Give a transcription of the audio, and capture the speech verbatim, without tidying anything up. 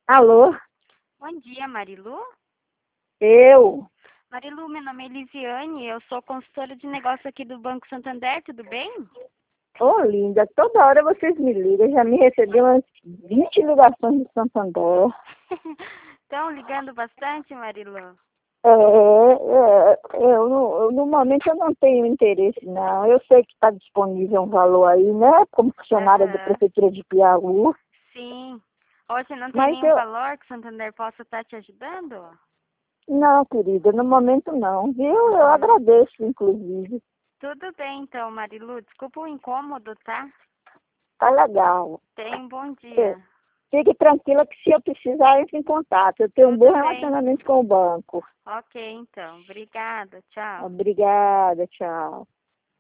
Alô? Bom dia, Marilu. Eu? Marilu, meu nome é Elisiane, eu sou consultora de negócio aqui do Banco Santander, tudo bem? Ô, linda, toda hora vocês me ligam. Já me recebi umas vinte ligações de Santander. Estão ligando bastante, Marilu? É, é, eu, não- eu, no momento eu não tenho interesse, não. Eu sei que está disponível um valor aí, né? Como funcionária da Aham. Prefeitura de Piauí. Sim. Hoje não tem Mas nenhum eu... valor que o Santander possa estar te ajudando? Não, querida, no momento não, viu? Eu Uhum. agradeço, inclusive. Tudo bem, então, Marilu. Desculpa o incômodo, tá? Tá legal. Tenha um bom É, dia. fique tranquila que se eu precisar, entre em contato. Eu tenho um bom Tudo bem. relacionamento com o banco. Ok, então. Obrigada. Tchau. Obrigada, tchau.